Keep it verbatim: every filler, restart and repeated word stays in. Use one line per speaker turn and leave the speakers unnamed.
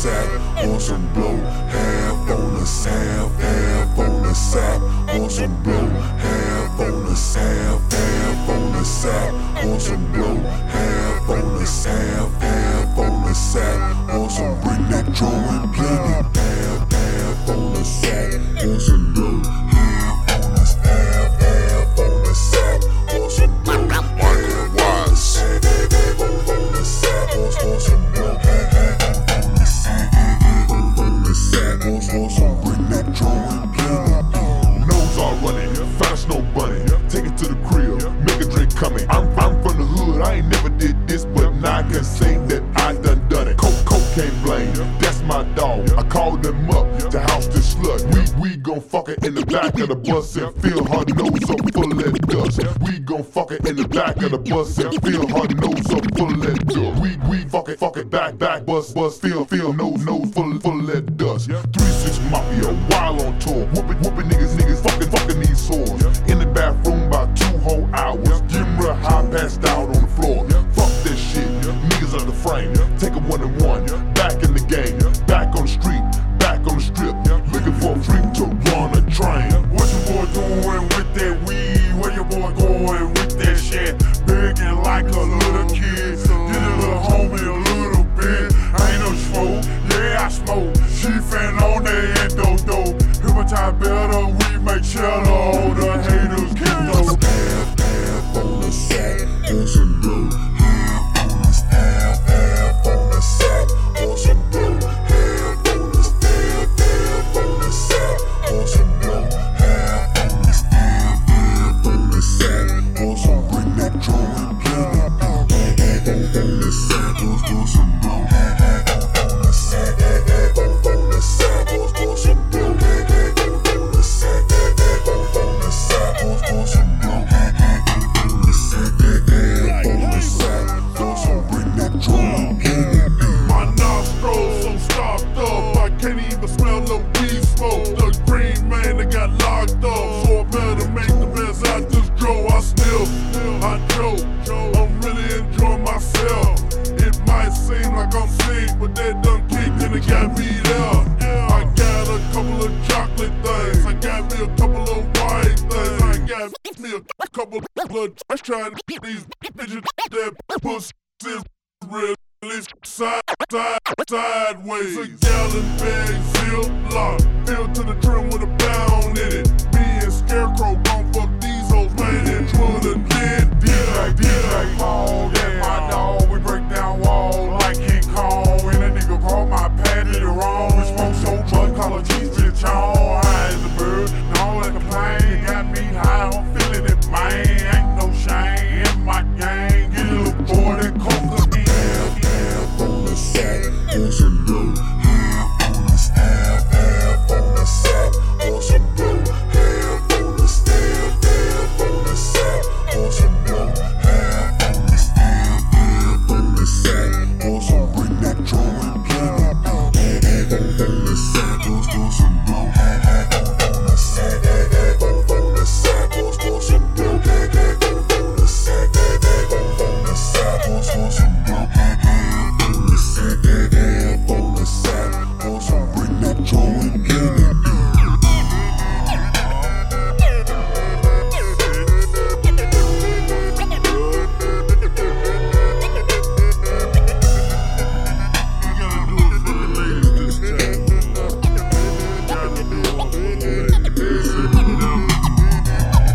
sack, on some blow, half on the half, half on the sack, on some blow, half on the half, half on the sack, on some blow, half on the half, half on the sack, on some bring that drum and plenty, half, half on the sack, on some blow, half on the half, half on the sack, on some blow, Michael Wise, half on the sack, on some blow, half on the sack, half on the sack, on some bring that drum and plenty.
Nose all running, fast no bunny. Take it to the crib, make a drink coming. I'm, I'm from the hood, I ain't never did this, but now I can say that I done done it. Coke, cocaine blame, that's my dog. I called them up to house this slut. We, we gon' fuck her in the back of the bus and fill her nose up full of that dust. We gon' fuck her in the back of the bus and fill her nose up full of that dust. We, we fuck it, fuck it back, back, bus, bus, fill, fill, nose, nose full, full of that dust. three six Mafia, wild on tour, whooping, whooping niggas, niggas, fucking, fucking these whores. In the bathroom about two whole hours, getting real high, passed out on the floor. Fuck that shit, niggas on the frame, take a one and one, back in the game, back on the street, back on the strip, looking for a freak to run a train.
What your boy doing with that weed? Where your boy going with that shit? Begging like a little kid, get a little homie a little bit. I ain't no smoke, yeah I smoke. She fan on that endo-dope. Hypnotize better, we make cheddar. All the haters get those.
Half, half on the sack, on some blow, half on the half, half on the sack, on some blow, half on the half, half on the sack, on some blow, half on the half, half on the sack, on some bring that drum and plenty, half on the sack, on some blow, half on the sack, half on the sack, on some blow, half on the sack, half on the sack, on some blow, half on the sack, half on the sack, on some bring that drum and plenty.
My nostrils so stopped up, I can't even smell the weed smoke. The green man that got locked up, so I better make the best out this draw. I still, I joke, I'm really enjoying myself. It might seem like I'm sick, but that done kicked and it got me there. I got a couple of chocolate things, I got me a couple of white things, I got me a couple of trying to get these bitches that pussy is real. Side, side, sideways. A gallon bag, zip lock, filled to the trim with a pound in it. Me and Scarecrow gon' fuck these hoes, man, and put a lid. D J, D J Paul, that's my dog. We break down walls like King Kong. And a nigga called my patty wrong. We smoke so much, call a cheese bitch on. High as a bird, and all like a plane. Got me high, I'm feeling it, man. Ain't no shame in my game. Get a little boy that coke again.
On the sack, on some blow, half on the half, half on the sack, on some blow, half on the half, half on the sack, on some blow, half on the half, half on the sack, on some bring that drum and plenty.